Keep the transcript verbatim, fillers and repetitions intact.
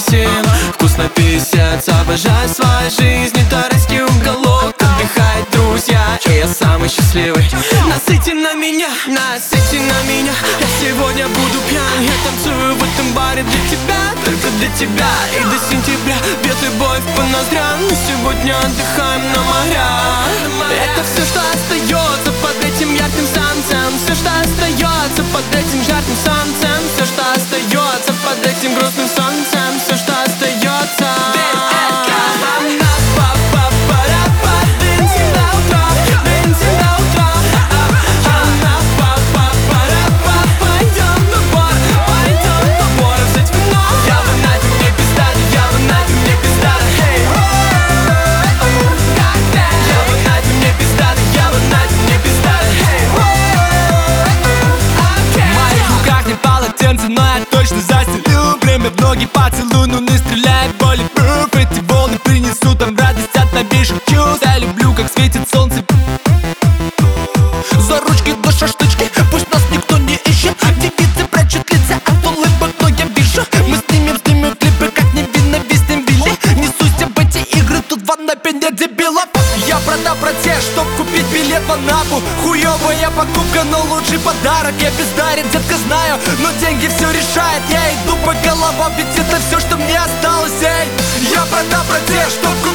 весен. Вкусно писец, обожаю свою жизнь. Это райский уголок, отдыхают друзья, и я самый счастливый. Насыти на меня, насыти на меня. Я сегодня буду пьян, я танцую в этом баре для тебя, только для тебя. И до сентября бьет любовь по ноздрям. Мы сегодня отдыхаем на морях. Это все, что остается под этим ярким солнцем. Все, что остается под этим жарким солнцем. Все, что остается под этим грустным солнцем. Все, что остается. Но я точно застелил время в ноги, поцелуй, ну не стреляй в боли. Эти волны принесут нам радость от новейших чувств. Я люблю, как светит солнце. За ручки до шашлычки, пусть нас никто не ищет. Девицы прячут лица от улыбок, но я вижу. Мы снимем, снимем клипы, как невинно виснем Вилли. Несусь об эти игры, тут в Анапе нет дебилов. Я продам протест, чтоб купить билет в Анапу. Хуёвая покупка, но лучший подарок. Я бездарен, детка, знаю, но деньги все решает. Я иду по головам, ведь это все, что мне осталось. Эй, я продам протест, чтоб купить